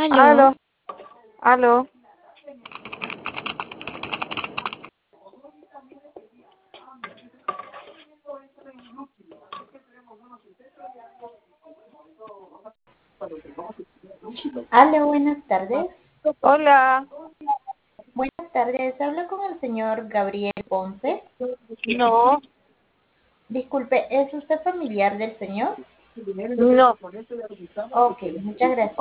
Aló, Aló, aló. aló, buenas tardes. Hola. Buenas tardes, hablo con el señor Gabriel Ponce. No, Disculpe, ¿es usted familiar del señor? no. Ok, muchas gracias.